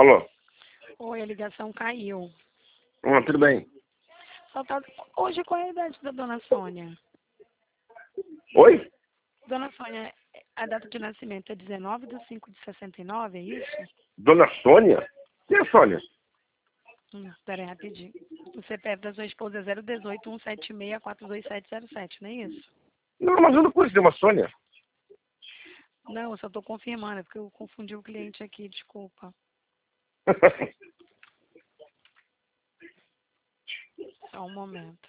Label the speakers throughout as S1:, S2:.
S1: Alô?
S2: Oi, a ligação caiu.
S1: Tudo bem.
S2: Só tá... Hoje, qual é a idade da dona Sônia?
S1: Oi?
S2: Dona Sônia, a data de nascimento é 19/5/69, é isso?
S1: Dona Sônia? Quem é a Sônia?
S2: Espera aí, rapidinho. O CPF da sua esposa é 018-176-42707, não é isso?
S1: Não, mas eu não conheço uma Sônia.
S2: Não, eu só estou confirmando, é porque eu confundi o cliente aqui, desculpa. Só um momento.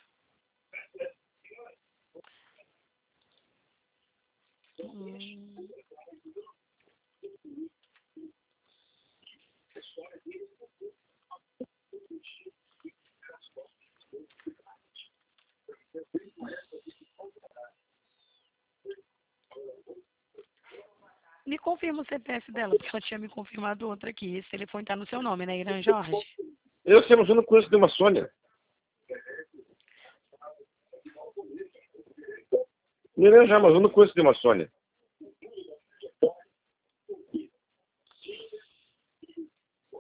S2: Me confirma o CPF dela, porque ela tinha me confirmado outro aqui. Esse telefone está no seu nome, né, Irã Jorge?
S1: Eu sei, mas eu não conheço nenhuma Sônia. Miranda já, mas eu não conheço nenhuma Sônia.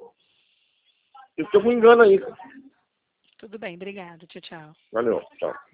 S1: Eu estou com engano aí.
S2: Tudo bem, obrigada. Tchau, tchau.
S1: Valeu, tchau.